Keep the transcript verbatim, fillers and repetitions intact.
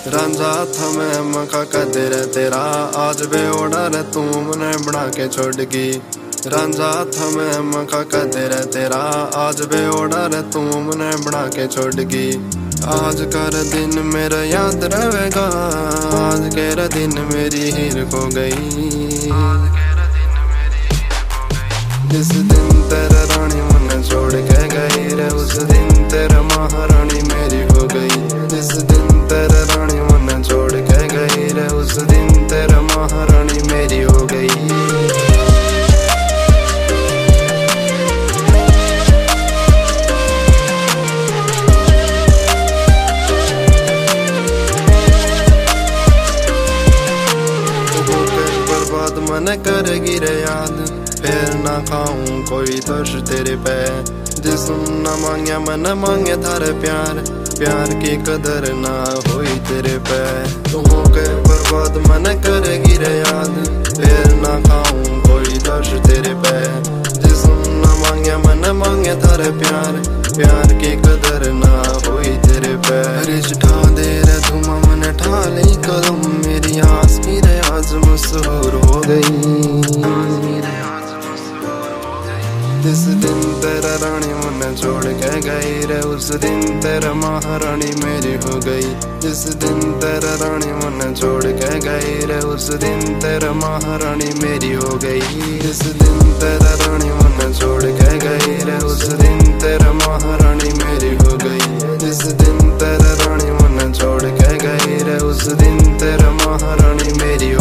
रांझा था मैं मखा कदे रे तेरा, आज बेओड़ा रे तू मने बना के छोड़ गई। रांझा था मैं मखा कदे रे तेरा, आज बेओड़ा रे तू मने बना के छोड़ गई। आज कर दिन मेरा याद रहेगा, आज केरा दिन मेरी हीर खो गई। जिस दिन तेरा रानी मन छोड़ के गई रे, उस दिन तेरा महारानी मेरी हो गई। जिस दिन तेरा रानी मन छोड़ के गई रे, उस दिन तेरा महारानी मेरी हो गई। बर्बाद मन करेगी रे याद, फिर ना खाऊं कोई दोष तेरे पे। जिसम न मांगे मन मांगे थारे प्यार, प्यार की कदर ना हुई तेरे पे। तू के बर्बाद मन करेगी रे याद, फिर ना खाऊं कोई दोष तेरे पे। जिसम न मांगे मन मांगे थारे प्यार, प्यार की कदर ना हुई तेरे पे। रिश ठा दे रे तुम मन ठा ली कदम, मेरी आस की रे आज मशहूर हो गई। जिस दिन तेरा रानी मन छोड़ के गई रे, उस दिन तेरा महारानी मेरी हो गई। जिस दिन तेरा रानी मन छोड़ के गई रे, उस दिन तेरा महारानी मेरी हो गई। जिस दिन तेरा रानी मन छोड़ के गई रे, उस दिन तेरा महारानी मेरी हो गई। जिस दिन तेरा रानी मन छोड़ के गई रे, उस दिन तेरा महारानी मेरी